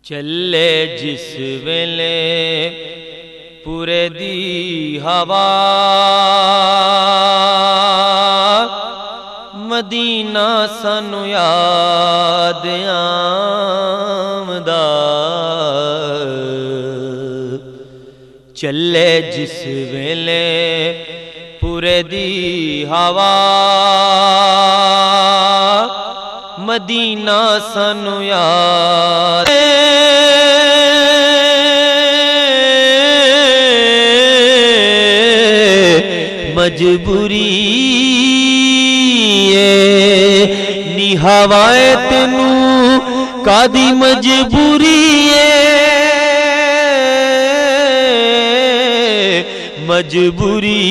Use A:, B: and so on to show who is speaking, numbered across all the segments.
A: چلے جس ویلے پورے دی ہوا مدینہ سانو یاد آمدا چلے جس ویلے پورے دی ہوا مدینہ سانو یاد مجبوری نی ہوائے تینوں کادی مجبوری مجبوری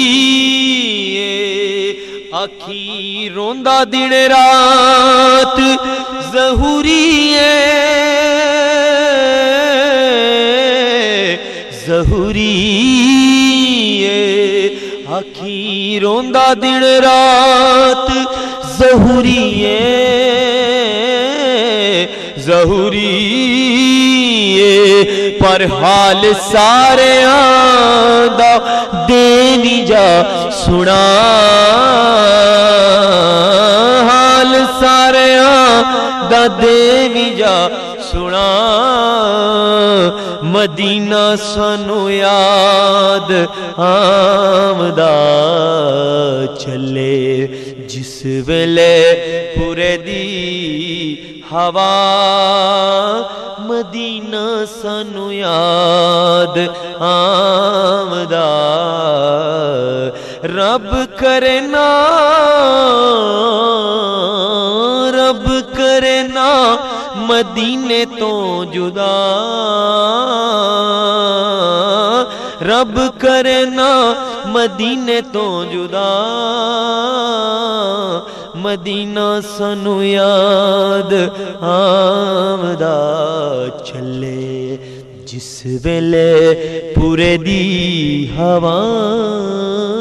A: آکھی روندا دن رات ظہوری ظہوری آکھی روندا دن رات ظہوری ظہوری پر حال سارے آندا دینی جا سنا حال سارے آندا دینی جا سنا مدینہ سانو یاد آمدا چلے جس ویلے پورے دی ہوا مدینہ سانو یاد آمدا رب کرنا مدینے تو جدا رب کرنا مدینے تو جدا مدینہ سانو یاد آمدا چلے جس ویلے پورے دی ہوا